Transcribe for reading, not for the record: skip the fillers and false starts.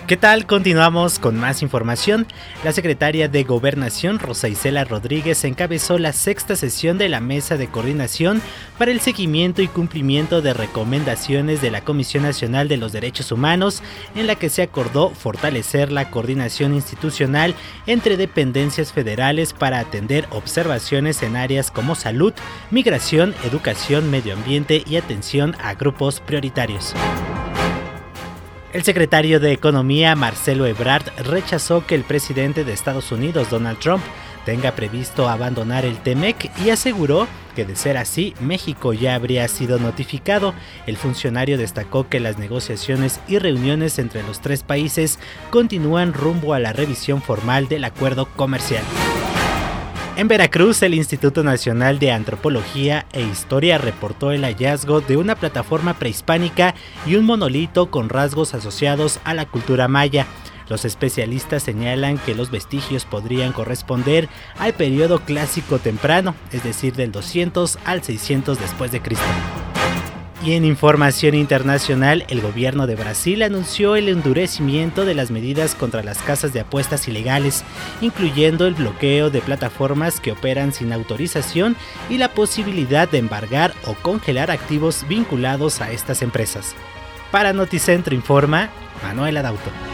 ¿Qué tal? Continuamos con más información. La secretaria de Gobernación, Rosa Isela Rodríguez, encabezó la sexta sesión de la Mesa de Coordinación para el seguimiento y cumplimiento de recomendaciones de la Comisión Nacional de los Derechos Humanos, en la que se acordó fortalecer la coordinación institucional entre dependencias federales para atender observaciones en áreas como salud, migración, educación, medio ambiente y atención a grupos prioritarios. El secretario de Economía, Marcelo Ebrard, rechazó que el presidente de Estados Unidos, Donald Trump, tenga previsto abandonar el TEMEC y aseguró que de ser así, México ya habría sido notificado. El funcionario destacó que las negociaciones y reuniones entre los tres países continúan rumbo a la revisión formal del acuerdo comercial. En Veracruz, el Instituto Nacional de Antropología e Historia reportó el hallazgo de una plataforma prehispánica y un monolito con rasgos asociados a la cultura maya. Los especialistas señalan que los vestigios podrían corresponder al periodo clásico temprano, es decir, del 200 al 600 después de Cristo. Y en información internacional, el gobierno de Brasil anunció el endurecimiento de las medidas contra las casas de apuestas ilegales, incluyendo el bloqueo de plataformas que operan sin autorización y la posibilidad de embargar o congelar activos vinculados a estas empresas. Para Noticentro informa Manuel Adauto.